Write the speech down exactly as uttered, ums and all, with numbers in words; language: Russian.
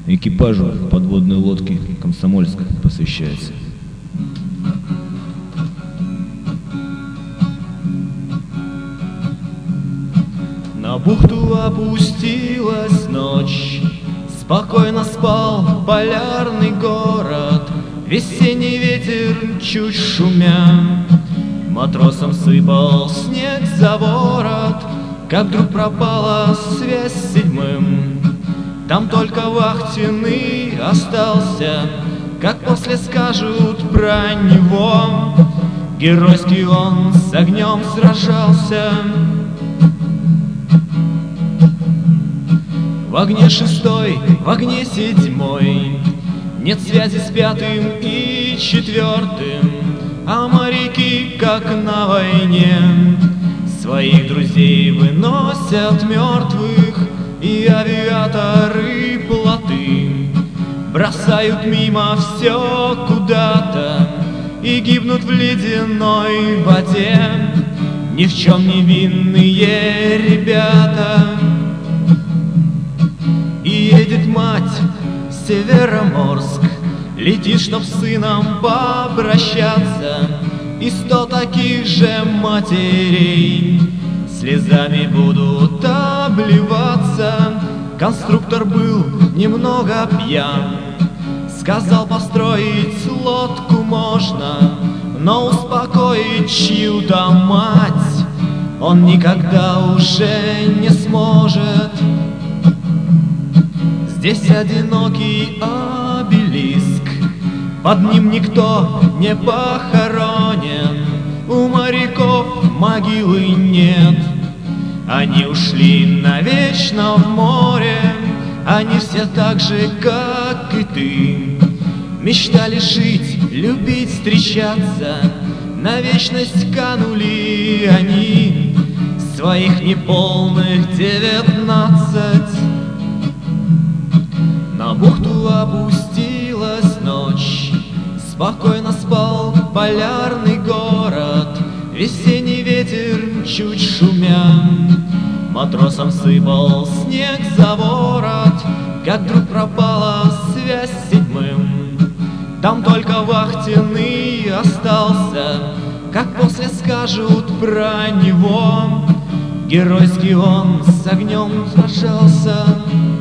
Экипажу подводной лодки «Комсомольск» посвящается. На бухту опустилась ночь, спокойно спал полярный город. Весенний ветер чуть шумя матросам сыпал снег за ворот. Как вдруг пропала связь с седьмым, там только вахтенный остался. Как после скажут про него, геройский он с огнем сражался. В огне шестой, в огне седьмой нет связи с пятым и четвертым, а моряки, как на войне, своих друзей выносят мертвых, и авиаторы плоты бросают мимо все куда-то и гибнут в ледяной воде ни в чем не винные ребята. И едет мать в Североморск, летит, чтоб с сыном попрощаться, и сто таких же матерей слезами будут обливаться. Конструктор был немного пьян, сказал, построить лодку можно, но успокоить чью-то мать он никогда уже не сможет. Здесь одинокий обелиск, под ним никто не похоронен, у моряков могилы нет. Они ушли навечно в море, они все так же, как и ты, мечтали жить, любить, встречаться, на вечность канули они своих неполных девятнадцать. На бухту опустилась ночь, спокойно спал полярный город. Весенний ветер чуть шумя матросам сыпал снег за ворот. Как вдруг пропала связь с седьмым, там только вахтенный остался. Как после скажут про него, геройский он с огнем сражался.